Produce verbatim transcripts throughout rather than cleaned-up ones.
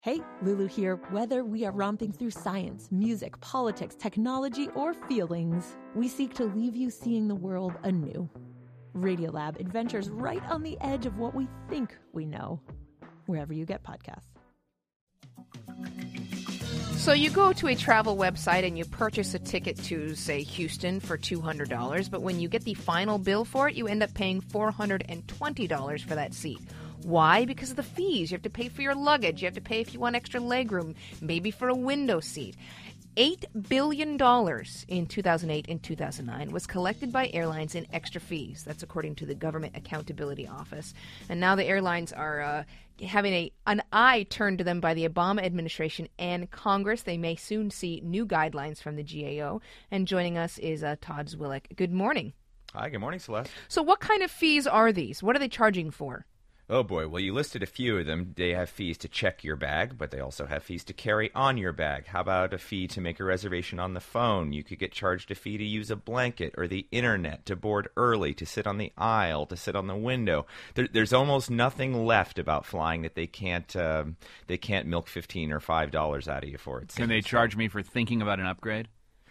Hey, Lulu here. Whether we are romping through science, music, politics, technology, or feelings, we seek to leave you seeing the world anew. Radiolab adventures right on the edge of what we think we know, wherever you get podcasts. So you go to a travel website and you purchase a ticket to, say, Houston for two hundred dollars, but when you get the final bill for it, you end up paying four hundred twenty dollars for that seat. Why? Because of the fees. You have to pay for your luggage. You have to pay if you want extra legroom, maybe for a window seat. eight billion dollars in two thousand eight and two thousand nine was collected by airlines in extra fees. That's according to the Government Accountability Office. And now the airlines are uh, having a an eye turned to them by the Obama administration and Congress. They may soon see new guidelines from the G A O. And joining us is uh, Todd Zwillich. Good morning. Hi, good morning, Celeste. So what kind of fees are these? What are they charging for? Oh, boy. Well, you listed a few of them. They have fees to check your bag, but they also have fees to carry on your bag. How about a fee to make a reservation on the phone? You could get charged a fee to use a blanket or the internet, to board early, to sit on the aisle, to sit on the window. There, there's almost nothing left about flying that they can't um, they can't milk fifteen or five dollars out of you for. It Can they charge me for thinking about an upgrade?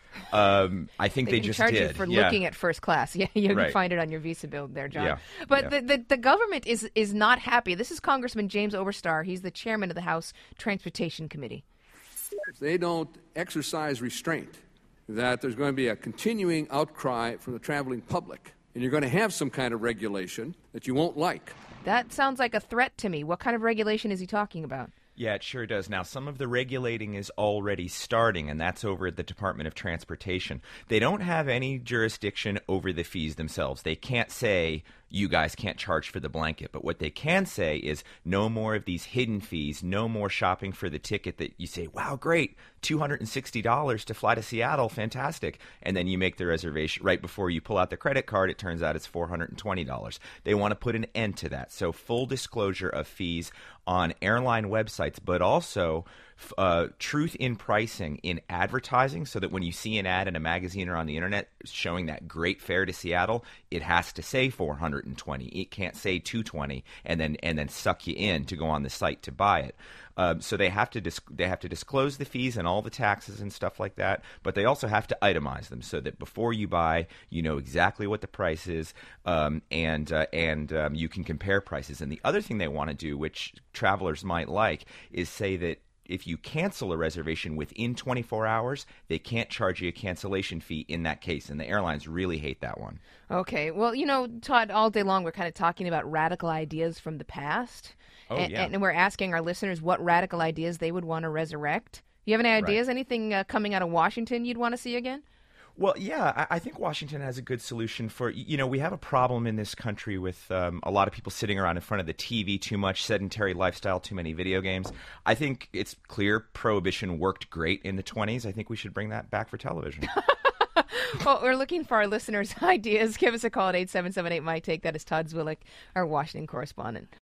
Um, I think they, they, can just charge did. you for yeah. looking at first class. Yeah, you right. can find it on your Visa bill there, John. Yeah. But yeah. The, the the government is is not happy. This is Congressman James Oberstar. He's the chairman of the House Transportation Committee. If they don't exercise restraint, that there's going to be a continuing outcry from the traveling public, and you're going to have some kind of regulation that you won't like. That sounds like a threat to me. What kind of regulation is he talking about? Yeah, it sure does. Now, some of the regulating is already starting, and that's over at the Department of Transportation. They don't have any jurisdiction over the fees themselves. They can't say, you guys can't charge for the blanket. But what they can say is no more of these hidden fees, no more shopping for the ticket that you say, wow, great, two hundred sixty dollars to fly to Seattle, fantastic. And then you make the reservation right before you pull out the credit card. It turns out it's four hundred twenty dollars. They want to put an end to that. So full disclosure of fees on airline websites, but also uh, truth in pricing in advertising, so that when you see an ad in a magazine or on the internet showing that great fare to Seattle, it has to say four hundred twenty. It can't say two hundred twenty and then and then suck you in to go on the site to buy it. Um, so they have to dis- they have to disclose the fees and all the taxes and stuff like that, but they also have to itemize them so that before you buy, you know exactly what the price is, um, and uh, and um, you can compare prices. And the other thing they want to do, which travelers might like, is say that if you cancel a reservation within twenty-four hours, they can't charge you a cancellation fee in that case, and the airlines really hate that one. Okay. Well, you know, Todd, all day long we're kind of talking about radical ideas from the past. Oh, and, yeah. and we're asking our listeners what radical ideas they would want to resurrect. You have any ideas? Right. Anything uh, coming out of Washington you'd want to see again? Well, yeah, I, I think Washington has a good solution for, you know, we have a problem in this country with um, a lot of people sitting around in front of the T V too much, sedentary lifestyle, too many video games. I think it's clear prohibition worked great in the twenties. I think we should bring that back for television. Well, we're looking for our listeners' ideas. Give us a call at eight seven seven eight, M Y T A K E. That is Todd Zwillich, our Washington correspondent.